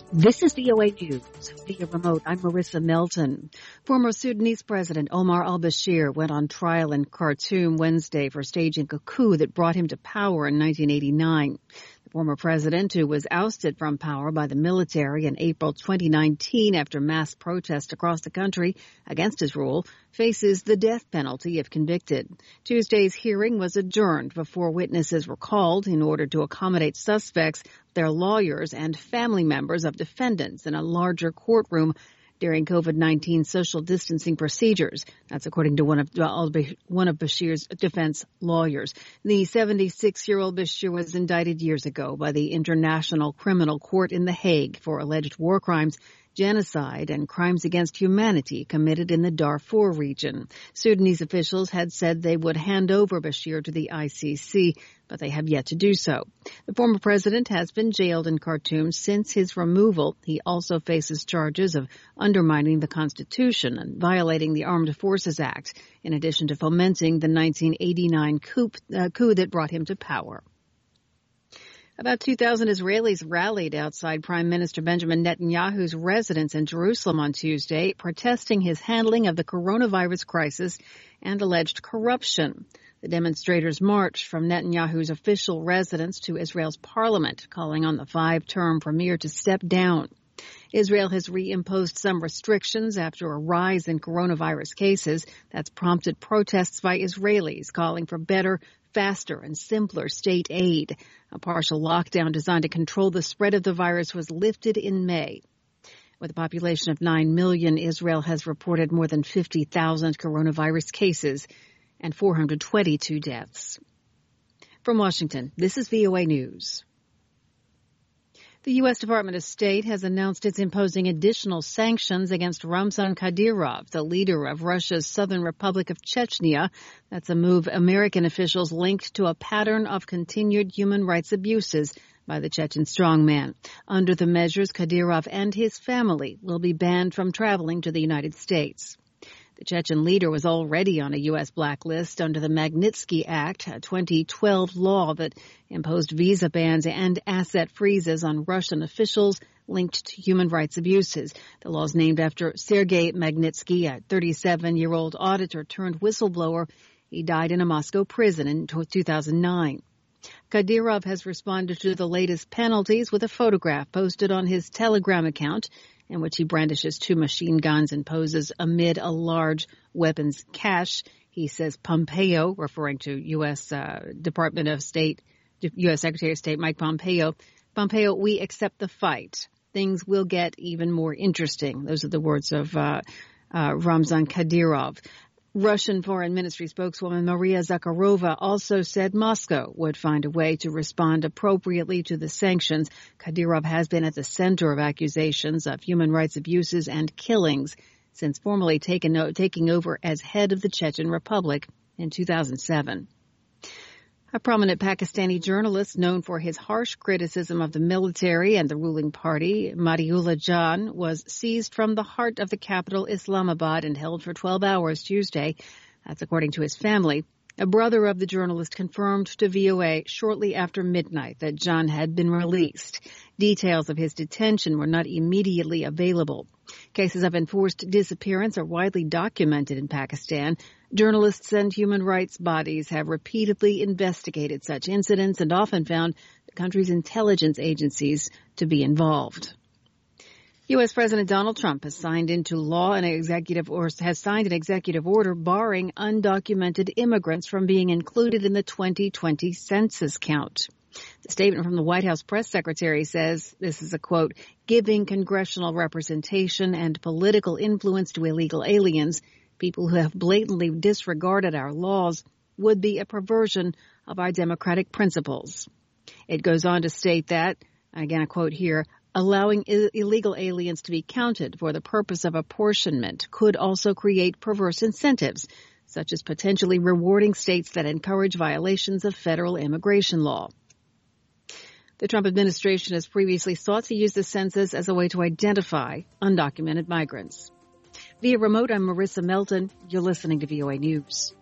This is VOA News. Via remote, I'm Marissa Melton. Former Sudanese President Omar al-Bashir went on trial in Khartoum Wednesday for staging a coup that brought him to power in 1989. The former president, who was ousted from power by the military in April 2019 after mass protests across the country against his rule, faces the death penalty if convicted. Tuesday's hearing was adjourned before witnesses were called in order to accommodate suspects, their lawyers, and family members of defendants in a larger courtroom during COVID-19 social distancing procedures. That's according to one of Bashir's defense lawyers. The 76-year-old Bashir was indicted years ago by the International Criminal Court in The Hague for alleged war crimes, genocide, and crimes against humanity committed in the Darfur region. Sudanese officials had said they would hand over Bashir to the ICC, but they have yet to do so. The former president has been jailed in Khartoum since his removal. He also faces charges of undermining the Constitution and violating the Armed Forces Act, in addition to fomenting the 1989 coup that brought him to power. About 2,000 Israelis rallied outside Prime Minister Benjamin Netanyahu's residence in Jerusalem on Tuesday, protesting his handling of the coronavirus crisis and alleged corruption. The demonstrators marched from Netanyahu's official residence to Israel's parliament, calling on the five-term premier to step down. Israel has reimposed some restrictions after a rise in coronavirus cases that's prompted protests by Israelis calling for better, faster, and simpler state aid. A partial lockdown designed to control the spread of the virus was lifted in May. With a population of 9 million, Israel has reported more than 50,000 coronavirus cases and 422 deaths. From Washington, this is VOA News. The U.S. Department of State has announced it's imposing additional sanctions against Ramzan Kadyrov, the leader of Russia's Southern Republic of Chechnya. That's a move American officials linked to a pattern of continued human rights abuses by the Chechen strongman. Under the measures, Kadyrov and his family will be banned from traveling to the United States. The Chechen leader was already on a U.S. blacklist under the Magnitsky Act, a 2012 law that imposed visa bans and asset freezes on Russian officials linked to human rights abuses. The law is named after Sergei Magnitsky, a 37-year-old auditor turned whistleblower. He died in a Moscow prison in 2009. Kadyrov has responded to the latest penalties with a photograph posted on his Telegram account, in which he brandishes two machine guns and poses amid a large weapons cache. He says Pompeo, referring to U.S. Department of State, U.S. Secretary of State Mike Pompeo, we accept the fight. Things will get even more interesting. Those are the words of Ramzan Kadyrov. Russian Foreign Ministry spokeswoman Maria Zakharova also said Moscow would find a way to respond appropriately to the sanctions. Kadyrov has been at the center of accusations of human rights abuses and killings since formally taking over as head of the Chechen Republic in 2007. A prominent Pakistani journalist known for his harsh criticism of the military and the ruling party, Mariullah Jan, was seized from the heart of the capital, Islamabad, and held for 12 hours Tuesday. That's according to his family. A brother of the journalist confirmed to VOA shortly after midnight that Jan had been released. Details of his detention were not immediately available. Cases of enforced disappearance are widely documented in Pakistan. Journalists and human rights bodies have repeatedly investigated such incidents and often found the country's intelligence agencies to be involved. U.S. President Donald Trump has signed into law an executive order barring undocumented immigrants from being included in the 2020 census count. The statement from the White House press secretary says this is a quote, giving congressional representation and political influence to illegal aliens, people who have blatantly disregarded our laws, would be a perversion of our democratic principles. It goes on to state that, again a quote here, allowing illegal aliens to be counted for the purpose of apportionment could also create perverse incentives, such as potentially rewarding states that encourage violations of federal immigration law. The Trump administration has previously sought to use the census as a way to identify undocumented migrants. Via remote, I'm Marissa Melton. You're listening to VOA News.